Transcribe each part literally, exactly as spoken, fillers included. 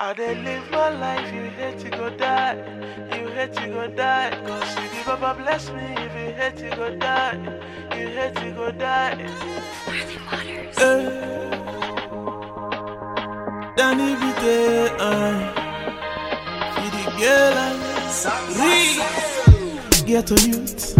I dey live my life, you hate to go die, you hate to go die. Cause if you Baba bless me, if you hate to go die, you hate to go die. Eh, Danny Vite, uh, for the girl and get to youth,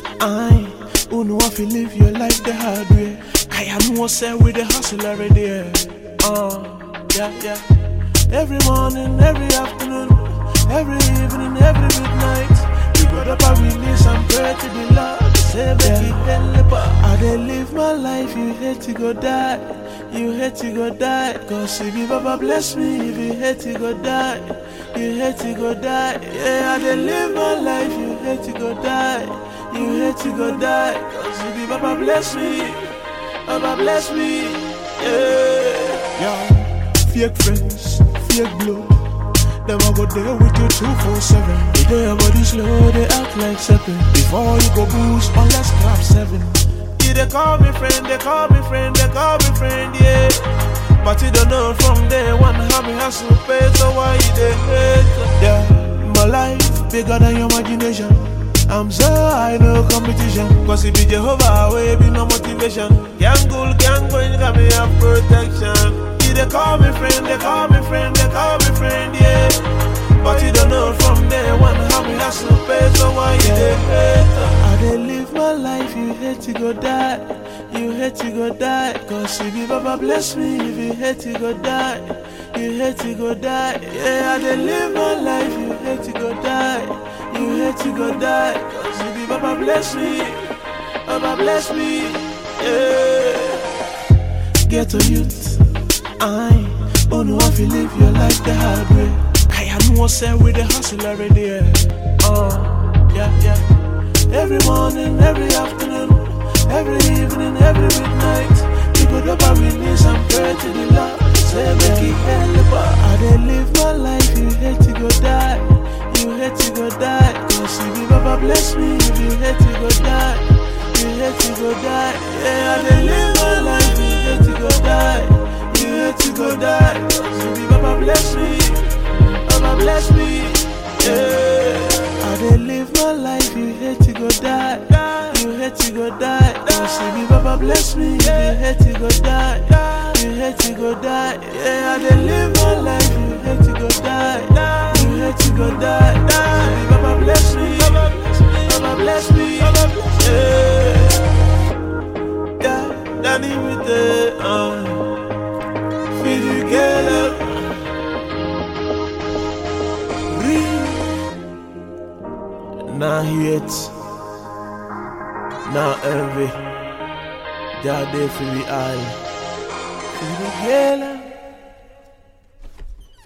I who know if you live your life the hard way. I am no say with the hustle every day. Uh, yeah, yeah. Every morning, every afternoon, every evening, every midnight, we got up and release and pray to the Lord. Say, make it help. I dey live my life, you hate to go die, you hate to go die. Cause if you Baba bless me, if you hate to go die, you hate to go die. Yeah, I dey live my life, you hate to go die, you hate to go die. Cause if you Baba bless me, Baba bless me, yeah. Yeah, fake friends, fake blood. Them I go there with you two four seven. They do your body slow, they act like seven. Before you go boost, unless clap seven. Yeah, they call me friend, they call me friend, they call me friend, yeah. But you don't know from day one how me hustle pay, so why you they hate? Yeah, my life bigger than your imagination. I'm so high, no competition. Cause if you Jehovah, way be no motivation. Gang goal, gang going, got me have protection. They call me friend, they call me friend, they call me friend, yeah. But you don't know from day one how me hustle pay, so why you dey hate? I dey live my life, you hate to go die, you hate to go die. Cause if you Baba bless me, if you hate to go die, you hate to go die. Yeah, I dey live my life, you hate to go die, you hate to go die. Cause if you Baba bless me, Baba bless me, yeah. Get to youth, I who know if you live your life the hard way. I am no say with the hustle every day. Uh, yeah, yeah. Every morning, every afternoon, every evening, every midnight, we go up and release and pray to the Lord. Say make it help. I dey live my life, you hate to go die, you hate to go die. Cause if you Baba bless me, if you hate to go die, you hate to go die. Yeah, I dey live my life, you hate to go die, you hate to go die. Cause if you Baba bless me, Baba bless me, yeah. I dey live my life, you hate to go die, you hate to go die. Cause if you Baba bless me, you hate to go die, you hate to go die. Yeah, I dey live my life, you hate to go die, you hate to go die. Cause if you Baba bless me, Baba bless me, yeah. Yeah, Danny with the uh. Together, nah hate, nah envy, that day for the eye, together.